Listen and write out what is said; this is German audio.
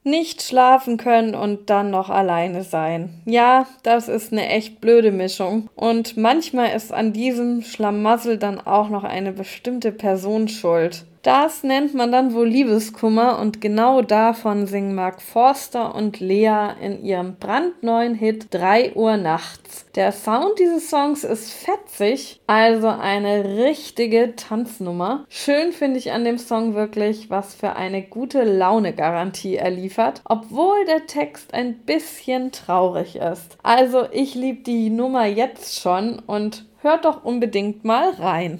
Nicht schlafen können und dann noch alleine sein. Ja, das ist eine echt blöde Mischung. Und manchmal ist an diesem Schlamassel dann auch noch eine bestimmte Person schuld. Das nennt man dann wohl Liebeskummer und genau davon singen Mark Forster und Lea in ihrem brandneuen Hit 3 Uhr nachts. Der Sound dieses Songs ist fetzig, also eine richtige Tanznummer. Schön finde ich an dem Song wirklich, was für eine gute Laune-Garantie er liefert, obwohl der Text ein bisschen traurig ist. Also ich liebe die Nummer jetzt schon und hört doch unbedingt mal rein.